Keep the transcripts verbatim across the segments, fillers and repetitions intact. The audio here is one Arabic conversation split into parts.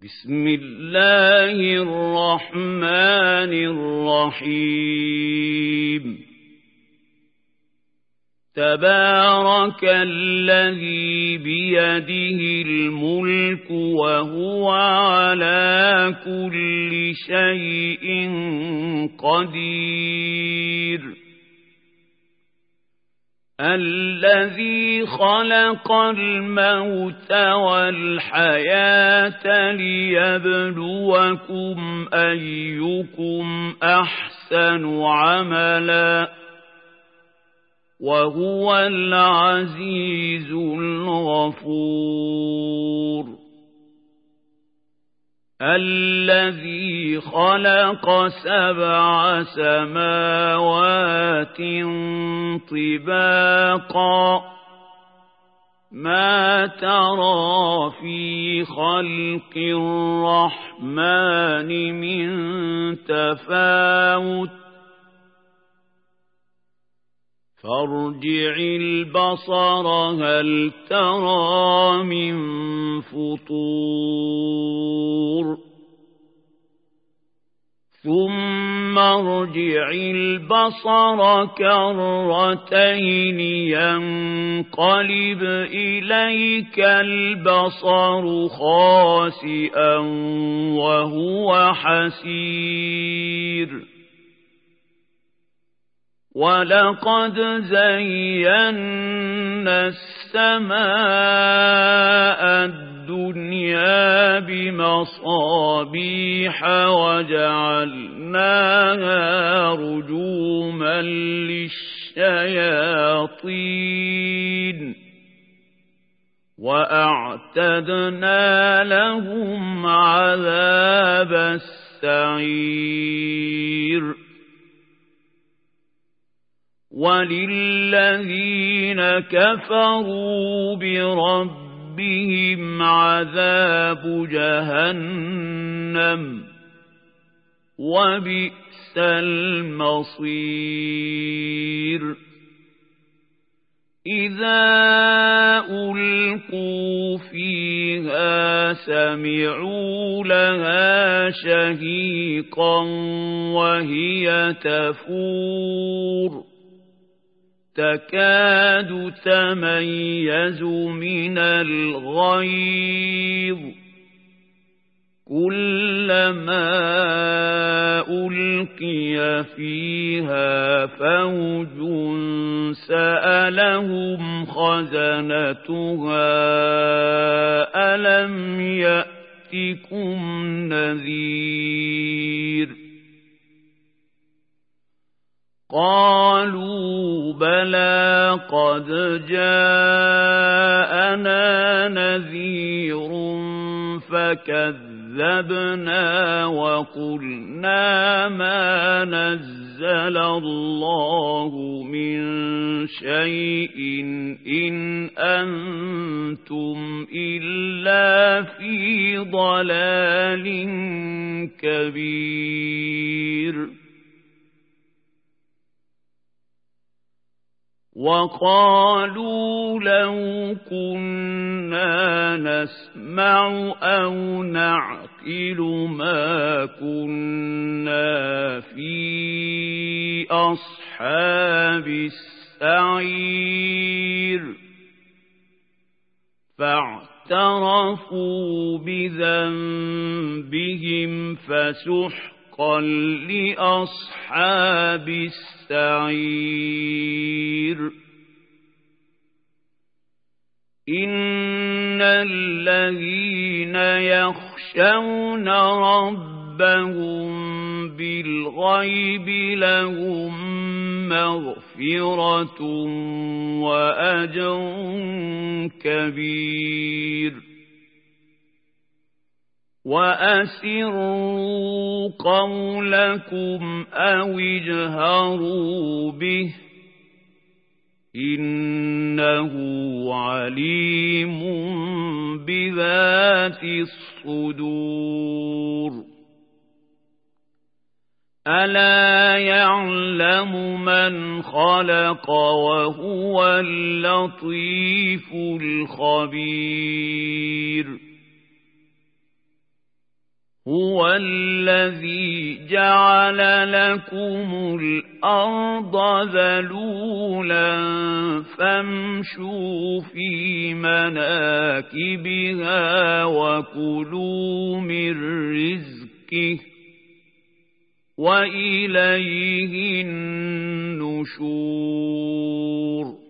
بسم الله الرحمن الرحيم تبارك الذي بيده الملك وهو على كل شيء قدير الذي خلق الموت والحياة ليبلوكم أيكم أحسن عملا وهو العزيز الغفور الذي خلق سبع سماوات طباقا ما ترى في خلق الرحمن من تفاوت فارجع البصر هل ترى من فطور ثم ارجع البصر كرتين ينقلب إليك البصر خاسئا وهو حسير ولقد زينا السماء الدنيا بمصابيح وجعلناها رجوما للشياطين وأعتدنا لهم عذاب السعير وللذين كفروا بربهم عذاب جهنم وبئس المصير إذا ألقوا فيها سمعوا لها شهيقا وهي تفور تكاد تميز من الغيظ كلما ألقي فيها فوج سألهم خزنتها ألم يأتكم نذير قالوا بلى قد جاءنا نذير فكذبنا وقلنا ما نزل الله من شيء إن أنتم إلا في ضلال كبير وقالوا لو كنا نسمع أو نعقل ما كنا في أصحاب السعير فاعترفوا بذنبهم فسحقا لأصحاب السعير إن الذين يخشون ربهم بالغيب لهم مغفرة وأجر كبير وأسروا قولكم أو اجهروا به إنه عليم بذات الصدور ألا يعلم من خلق وهو اللطيف الخبير هُوَ الَّذِي جَعَلَ لَكُمُ الْأَرْضَ ذَلُولًا فَامْشُوا فِي مَنَاكِبِهَا وَكُلُوا مِن رِّزْقِهِ وَإِلَيْهِ النُّشُورُ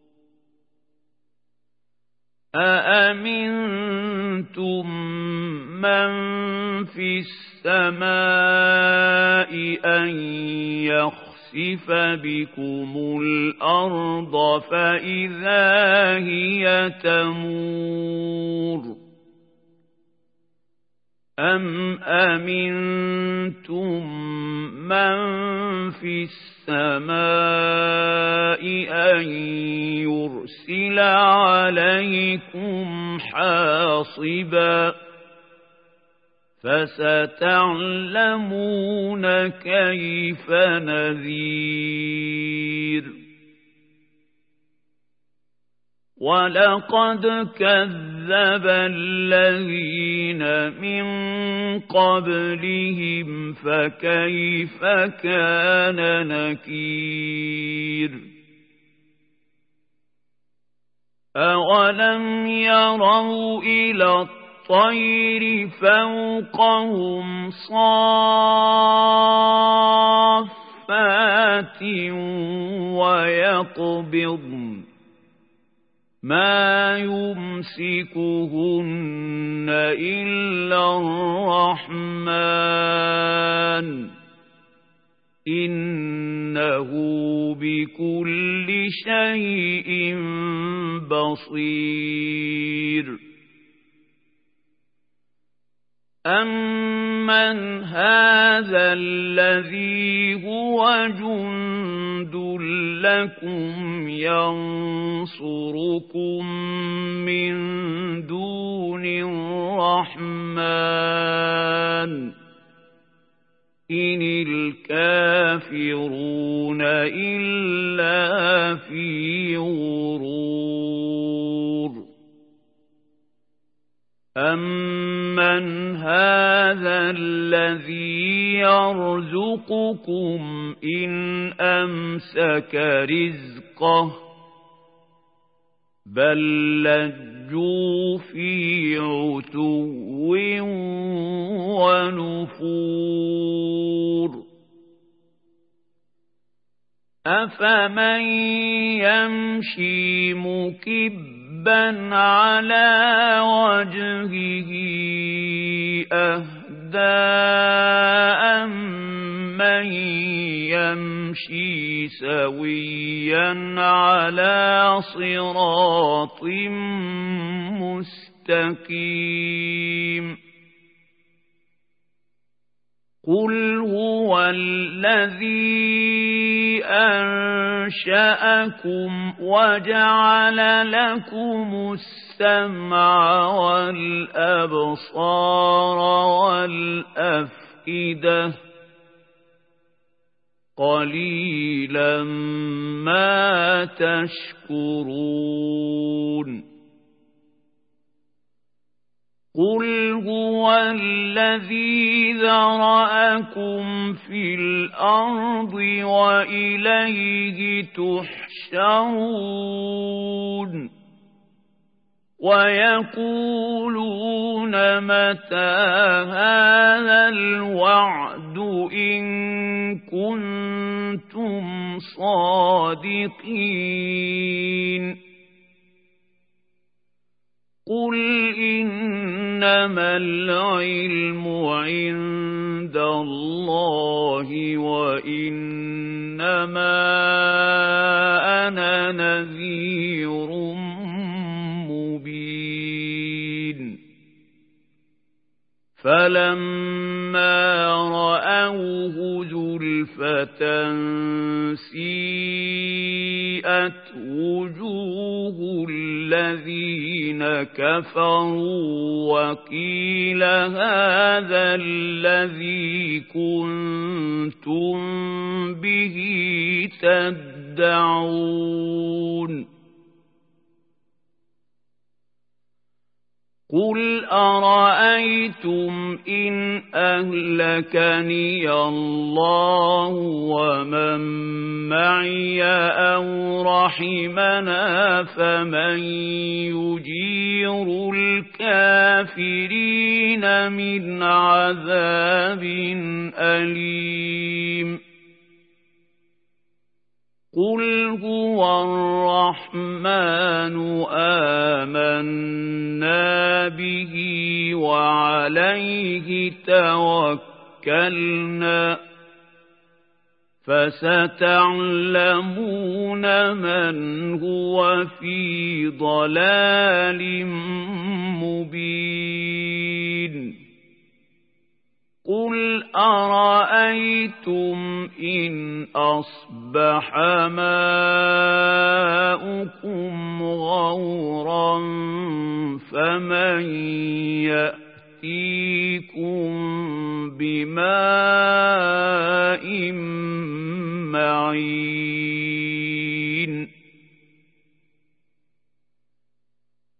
أَأَمِنتُم مَّن فِي السَّمَاءِ أَن يَخْسِفَ بِكُمُ الْأَرْضَ فَإِذَا هِيَ تَمُورُ أَمْ أَمِنتُم مَّن فِي السَّمَاءِ أَن يُرْسِلَ عَلَيْكُمْ حَاصِبًا فَسَتَعْلَمُونَ كَيْفَ نَذِيرِ وَلَقَدْ كَذَّبَ الَّذِينَ مِن قَبْلِهِمْ فَكَيْفَ كَانَ نَكِيرِ أَوَلَمْ يَرَوْا إِلَى الطَّيْرِ فَوْقَهُمْ صَافَّاتٍ وَيَقْبِضْنَ مَا يُمْسِكُهُنَّ إِلَّا الرَّحْمَنُ إِنَّهُ بِكُلِّ شَيْءٍ بَصِيرٌ أَمَّنْ هَذَا الَّذِي هُوَ جُندٌ لَّكُمْ يَنصُرُكُم مِّن دُونِ الرَّحْمَنِ إِنِ الْكَافِرُونَ إِلَّا فِي غُرُورٍ أَمَّنْ هَذَا الَّذِي يَرْزُقُكُمْ إِنْ أَمْسَكَ رِزْقَهُ بَل لَّجُّوا فِي عُتُوٍّ وَنُفُورٍ أَفَمَن يَمْشِي مُكِبًّا عَلَى وَجْهِهِ أَهْدَىٰ أَمَّن يَمْشِي سَوِيًّا عَلَى صِرَاطٍ مُّسْتَقِيمٍ قُلْ هُوَ الَّذِي أَنشَأَكُمْ وَجَعَلَ لَكُمُ السَّمْعَ وَالْأَبْصَارَ وَالْأَفْئِدَةَ قَلِيلًا مَا تَشْكُرُونَ قُلْ هُوَ الَّذِي ذَرَأَكُمْ فِي الْأَرْضِ وَإِلَيْهِ تُحْشَرُونَ وَيَقُولُونَ مَتَىٰ هَٰذَا الْوَعْدُ إِن كُنتُمْ صَادِقِينَ قُلْ إِنَّمَا الْعِلْمُ عِندَ اللَّهِ وَإِنَّمَا أَنَا نَذِيرٌ مُّبِينٌ فَلَمَّا رَأَوْهُ زُلْفَةً سِيئَتْ وُجُوهُ الَّذِينَ كَفَرُوا وَقِيلَ هَٰذَا الَّذِي كُنتُم بِهِ تَدَّعُونَ قل أرأيتم إن أهلكني الله ومن معي أو رحمنا فمن يجير الكافرين من عذاب أليم قل هو الرحمن آمنا به وعليه توكلنا فستعلمون من هو في ضلال مبين قل أرأيتم إن أصبح ماؤكم غورا فمن يأتيكم بماء معين